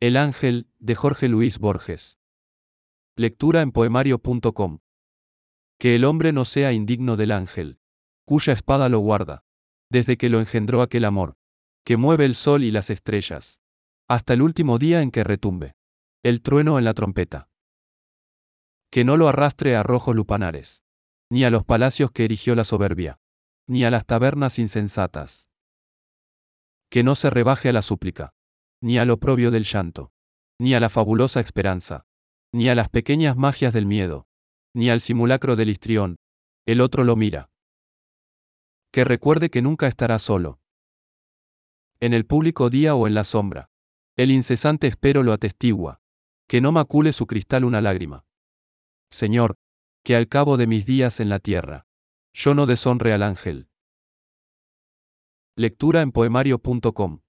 El ángel, de Jorge Luis Borges. Lectura en poemario.com. Que el hombre no sea indigno del ángel, cuya espada lo guarda, desde que lo engendró aquel amor, que mueve el sol y las estrellas, hasta el último día en que retumbe el trueno en la trompeta. Que no lo arrastre a rojos lupanares, ni a los palacios que erigió la soberbia, ni a las tabernas insensatas. Que no se rebaje a la súplica, ni al oprobio del llanto, ni a la fabulosa esperanza, ni a las pequeñas magias del miedo, ni al simulacro del histrión, el otro lo mira. Que recuerde que nunca estará solo. En el público día o en la sombra. El incesante espero lo atestigua. Que no macule su cristal una lágrima. Señor, que al cabo de mis días en la tierra, yo no deshonre al ángel. Lectura en poemario.com